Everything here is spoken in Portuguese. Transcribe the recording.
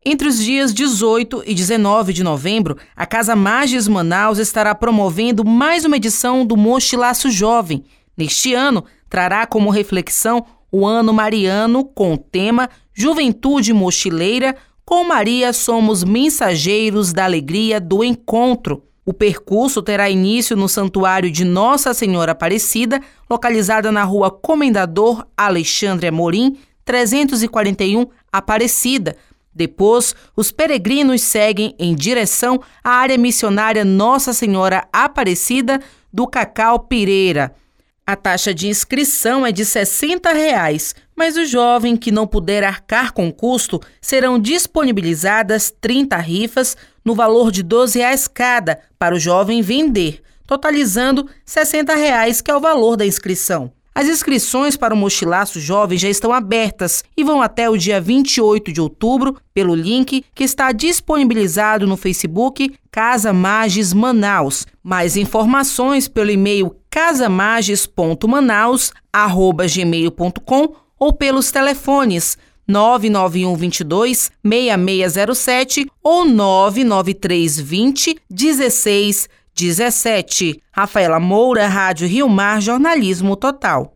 Entre os dias 18 e 19 de novembro, a Casa Magis Manaus estará promovendo mais uma edição do Mochilaço Jovem. Neste ano, trará como reflexão o Ano Mariano com o tema Juventude Mochileira, com Maria somos mensageiros da alegria do encontro. O percurso terá início no Santuário de Nossa Senhora Aparecida, localizada na Rua Comendador Alexandre Amorim, 341, Aparecida. Depois, os peregrinos seguem em direção à área missionária Nossa Senhora Aparecida do Cacau Pireira. A taxa de inscrição é de R$ 60, mas o jovem que não puder arcar com o custo, serão disponibilizadas 30 rifas no valor de R$ 12 cada para o jovem vender, totalizando R$ 60, que é o valor da inscrição. As inscrições para o Mochilaço Jovem já estão abertas e vão até o dia 28 de outubro pelo link que está disponibilizado no Facebook Casa Magis Manaus. Mais informações pelo e-mail casamagis.manaus@gmail.com ou pelos telefones 991 22 6607 ou 993 20 16 17. Rafaela Moura, Rádio Rio Mar, Jornalismo Total.